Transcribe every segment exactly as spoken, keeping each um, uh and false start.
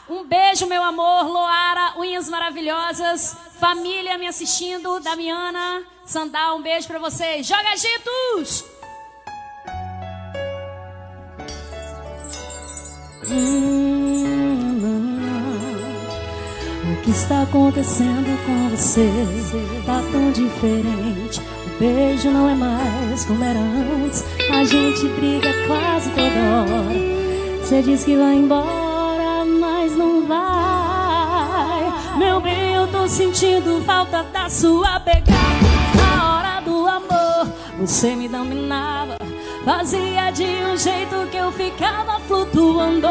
Um beijo, meu amor. Loara, unhas maravilhosas. Família me assistindo. Damiana, Sandal, um beijo pra vocês. Joga, Gitos! Hum, o que está acontecendo com você? Tá tão diferente. O beijo não é mais como era antes. A gente briga quase toda hora. Você diz que vai embora, mas não vai. Meu bem, eu tô sentindo falta da sua pegada. Na hora do amor, você me dominava. Fazia de um jeito que eu ficava flutuando.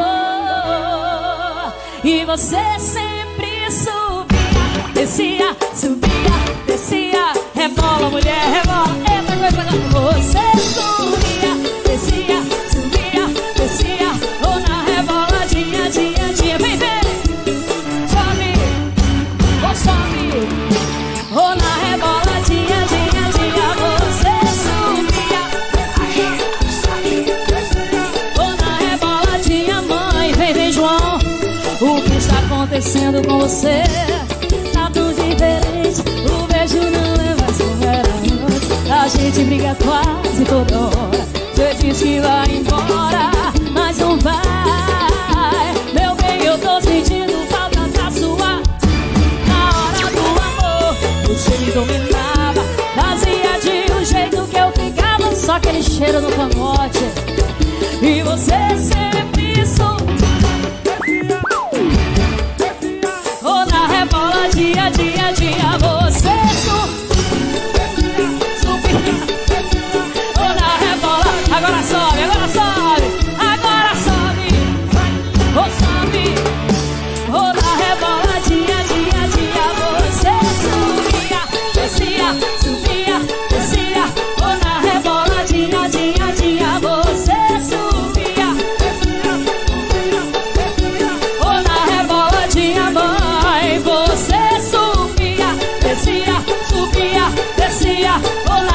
E você sempre subia, descia, subia, descia. Rebola, mulher, rebola. Eita coisa, você subia, descia, subia, descia. Ou na reboladinha, dia, dia. Vem, vem, sobe, ou sobe. Ou na reboladinha, dia, dia. Você subia, ou na reboladinha, mãe. Vem, vem, João. O que está acontecendo com você? Tá tudo diferente. O beijo não é mais como era antes. A gente briga quase toda hora. Você diz que vai embora, mas não vai. Meu bem, eu tô sentindo falta da sua. Na hora do amor, você me dominava. Fazia de um jeito que eu ficava só aquele cheiro no cangote. E você sempre soube. Ou na rebola, dia, dia, dia. Você subia. Ou na rebola. Agora sobe, agora sobe. Agora sobe. Ou sobe. Ou na rebola, dia, dia, dia. Você subia, descia, subia, descia. Ou na rebola, dia, dia, dia. Você subia. Ou na reboladinha, mãe. Você subia, descia, subia, descia. Ou na